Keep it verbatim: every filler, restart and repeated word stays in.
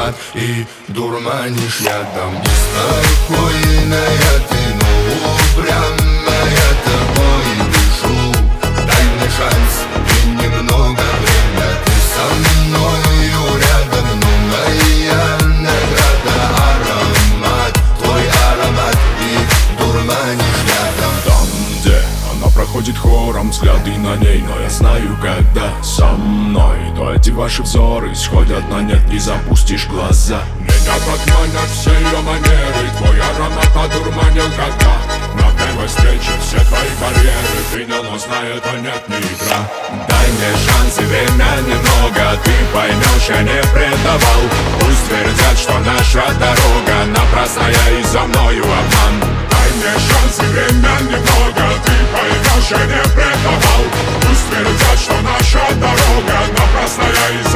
аромат и дурманишь ядом. Неспокойная ты, но упрямая, тобой дышу. Дай мне шанс и немного время, ты со мною рядом, но моя награда аромат, твой аромат и дурманишь ядом. Там, где она проходит хором, взгляды на ней, но я знаю, когда со мной, то эти ваши взоры сходят на нет, и запустишь глаза. Меня подманят все ее манеры, твой аромат одурманил, когда на первой встрече все твои барьеры принял, но знаю, это нет, не игра. Дай мне шанс и время немного, ты поймешь, я не предавал. Пусть твердят, что наша дорога напрасная и за мною обман. Дай мне шанс и время немного, ты поймешь, я не предавал. Пусть твердят, что наша дорога напрасная и за